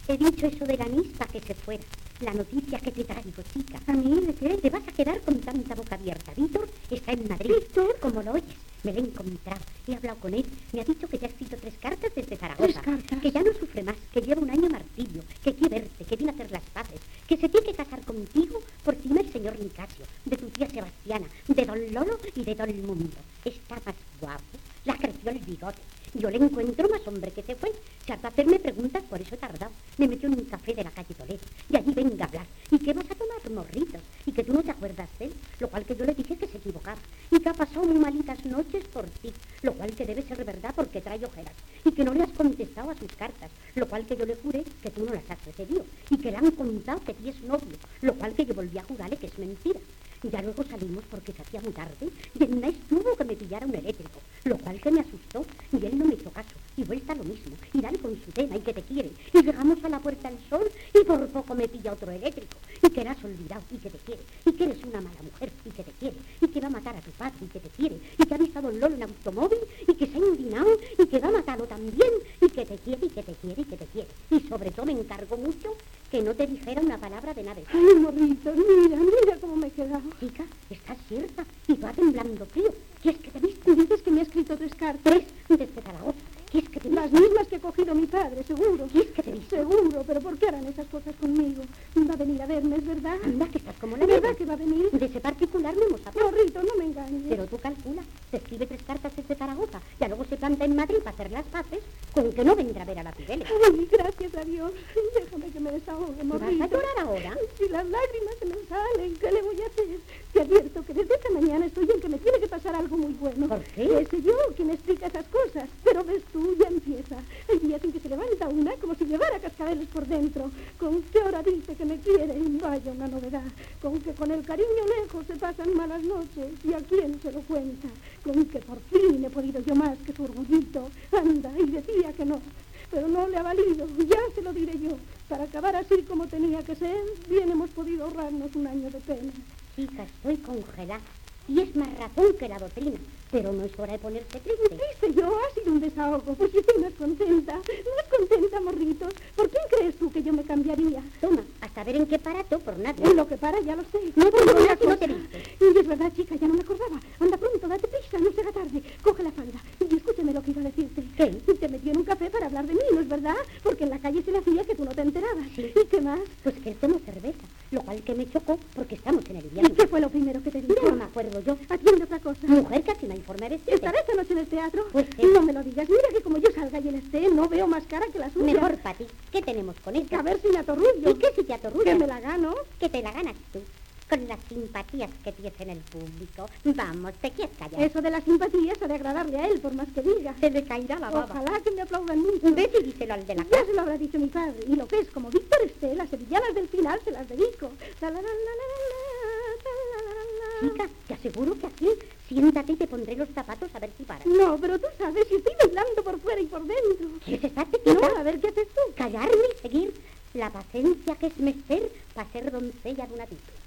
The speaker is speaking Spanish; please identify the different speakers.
Speaker 1: He dicho eso del anís para que se fuera. La noticia que te traigo, chica.
Speaker 2: ¿A mí de qué?
Speaker 1: Te vas a quedar con tanta boca abierta. Víctor está en Madrid.
Speaker 2: ¿Víctor?
Speaker 1: Como lo oyes, me lo he encontrado. He hablado con él. Me ha dicho que te ha escrito 3 cartas desde Zaragoza.
Speaker 2: 3 cartas.
Speaker 1: Que ya no sufre más, que lleva un año martirio, que quiere verte, que viene a hacer las paces, que se tiene que casar contigo por encima del señor Nicasio, de tu tía Sebastiana, de don Lolo y de todo el mundo. Está más guapo, le ha crecido el bigote. Yo le encuentro más hombre que se fue. Se hartó a hacerme preguntas, por eso he tardado. Me metió en un café de la calle Toledo. Y allí venga a hablar. ¿Y qué vas a tomar, morritos? Y que tú no te acuerdas de él. Lo cual que yo le dije que se equivocaba. Y que ha pasado muy malitas noches por ti. Lo cual que debe ser verdad porque trae ojeras. Y que no le has contestado a sus cartas. Lo cual que yo le juré que tú no las has recibido. Y que le han contado que tienes novio. Lo cual que yo volví a jurarle que es mentira. Ya luego salimos porque se hacía muy tarde y en una estuvo que me pillara un eléctrico, lo cual que me asustó y él no me hizo caso. Y vuelta lo mismo, y dale con su tema y que te quiere. Y llegamos a la Puerta del Sol y por poco me pilla otro eléctrico. Y que eras olvidado y que te quiere. Y que eres una mala mujer y que te quiere. Y que va a matar a tu padre y que te quiere. Y que ha visto a don Lolo en automóvil y que se ha indignado y que va a matarlo también. Y que te quiere y que te quiere y que te quiere. Y sobre todo me encargo mucho que no te dijera una palabra de nada.
Speaker 2: Ay, morrito, mira cómo me he quedado.
Speaker 1: Chica, estás cierta y va temblando frío. ¿Quieres que te viste?
Speaker 2: Y dices que me ha escrito 3 cartas.
Speaker 1: 3 desde Zaragoza. ¿Quieres que te
Speaker 2: Las
Speaker 1: viste?
Speaker 2: mismas que ha cogido mi padre, seguro.
Speaker 1: ¿Quieres que te viste?
Speaker 2: Seguro, pero ¿por qué harán esas cosas conmigo? Va a venir a verme, ¿es verdad?
Speaker 1: Anda, que estás como la
Speaker 2: ¿Es verdad
Speaker 1: nieve.
Speaker 2: que va a venir?
Speaker 1: De ese particular no hemos hablado.
Speaker 2: Morrito, no me engañes.
Speaker 1: Pero tú calcula, te escribe 3 cartas desde Zaragoza y luego se planta en Madrid para hacer las paces con que no vendrá a ver a la Pideles.
Speaker 2: Ay, gracias a Dios. Déjame que me desahogue,
Speaker 1: ¿Vas
Speaker 2: morrito.
Speaker 1: a llorar ahora?
Speaker 2: Si las lágrimas se me salen, ¿qué le voy a hacer? Te advierto que desde esta mañana estoy en que me tiene que pasar algo muy bueno.
Speaker 1: ¿Por qué?
Speaker 2: ¿Qué sé yo quién explica esas cosas? Pero ves tú, ya empieza. Hay días en que se levanta una como si llevara cascabeles por dentro. ¿Con qué hora dice que me quiere? Vaya una novedad. Con que con el cariño lejos se pasan malas noches. ¿Y a quién se lo cuenta? Con que por fin he podido yo más que su orgullito. Anda, y decía que no. Pero no le ha valido, ya se lo diré yo. Para acabar así como tenía que ser, bien hemos podido ahorrarnos un año de pena.
Speaker 1: Chica, estoy congelada. Y es más razón que la doctrina. Pero no es hora de ponerse triste.
Speaker 2: Viste yo, ha sido un desahogo. Pues yo estoy más contenta. Más contenta, morritos. ¿Por quién crees tú que yo me cambiaría?
Speaker 1: Toma, a saber en qué parato por nada.
Speaker 2: En lo que para, ya lo sé.
Speaker 1: No te
Speaker 2: Oye,
Speaker 1: digo
Speaker 2: una
Speaker 1: nada si no
Speaker 2: cosa.
Speaker 1: te viste.
Speaker 2: Y es verdad, chica, ya no me acordaba. Anda pronto, date prisa, no se haga tarde. Coge la falda. Y escúchame lo que iba a decirte.
Speaker 1: ¿Qué?
Speaker 2: Te metió en un café para hablar de mí, ¿no es verdad? Porque en la calle se le hacía que tú no te enterabas.
Speaker 1: Sí.
Speaker 2: ¿Y qué más?
Speaker 1: Pues que él tomó cerveza, lo cual que me chocó porque estamos en el
Speaker 2: ¿Y
Speaker 1: invierno.
Speaker 2: qué fue lo primero que te dijo?
Speaker 1: No me acuerdo yo.
Speaker 2: Atiende otra cosa.
Speaker 1: Mujer casi me informe de
Speaker 2: ¿Estará esta noche en el teatro?
Speaker 1: Pues sí.
Speaker 2: No me lo digas. Mira que como yo salga y él esté, no veo más cara que la suya.
Speaker 1: Mejor para ti. ¿Qué tenemos con eso?
Speaker 2: A ver si me atorrullo.
Speaker 1: ¿Y qué si te atorrullas?
Speaker 2: Que me la gano.
Speaker 1: Que te la ganas tú, con las simpatías que tienes en el público. Vamos, te quieres callar.
Speaker 2: Eso de la simpatía se ha de agradarle a él, por más que diga.
Speaker 1: Se le caerá la baba.
Speaker 2: Ojalá que me aplaudan mucho.
Speaker 1: Ve y díselo al de la
Speaker 2: Ya
Speaker 1: casa.
Speaker 2: se lo habrá dicho mi padre. Y lo que es como Víctor esté, las sevillanas del final se las dedico. La, la, la, la, la, la, la, la.
Speaker 1: Chica, te aseguro que aquí, siéntate y te pondré los zapatos a ver si paras.
Speaker 2: No, pero tú sabes, si estoy bailando por fuera y por dentro.
Speaker 1: ¿Quieres estarte
Speaker 2: No,
Speaker 1: quieta?
Speaker 2: a ver qué haces tú.
Speaker 1: Callarme y seguir la paciencia que es menester para ser doncella de una tipa.